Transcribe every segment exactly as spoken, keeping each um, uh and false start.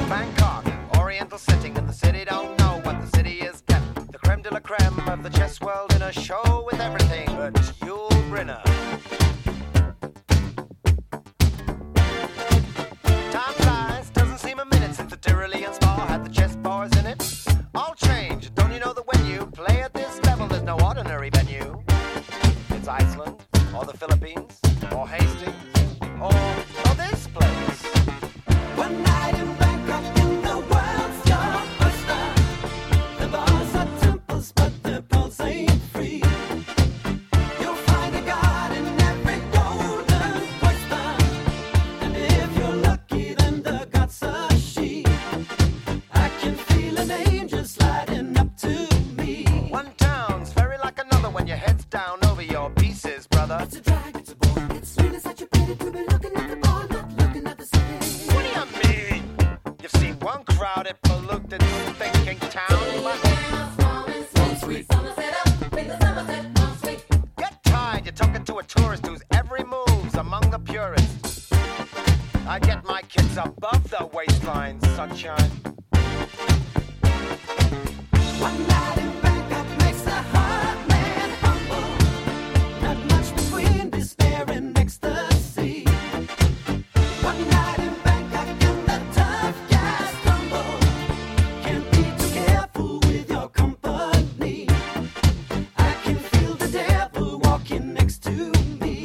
Bangkok, oriental setting, and the city don't know what the city is getting. The creme de la creme of the chess world in a show with everything but Yul Brynner. Time flies, doesn't seem a minute since the Tyrolean Spa had the chess bars in it. All change, don't you know that when you play at this level, there's no ordinary venue? It's Iceland, or the Philippines, or Hastings, or, or this place. One night in Bangkok in the world's your oyster. The bars are temples, but the pulse ain't free. You'll find a god in every golden oyster. And if you're lucky, then the god's a she. I can feel an angel sliding up to me. One town's very like another when your head's down over your pieces, brother. It's a drag, it's a bore. It's really such a pity to be looking at the bar, not looking at the city. What do you mean? You've seen one crowded, polluted, thinking town, but get tired, you're talking to a tourist whose every move's among the purists. I get my kids above the waistline, sunshine. One night in Bangkok makes a hard man humble. Not much between despair and ecstasy. One night in Bangkok and the tough guys stumble. Can't be too careful with your company. I can feel the devil walking next to me.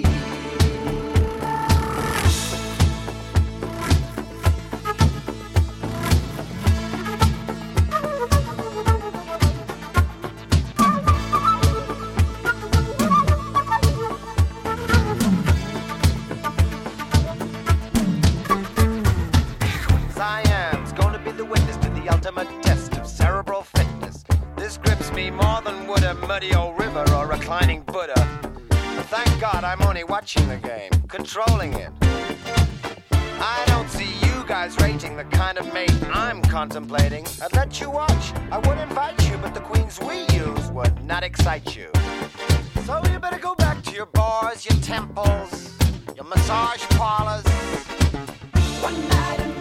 Siam's gonna be the witness to the ultimate test of cerebral fitness. This grips me more than would a muddy old river or reclining Buddha. But thank God I'm only watching the game, controlling it. I don't see you guys rating the kind of mate I'm contemplating. I'd let you watch, I would invite you, but the queens we use would not excite you. So you better go back to your bars, your temples, your massage parlors. One night in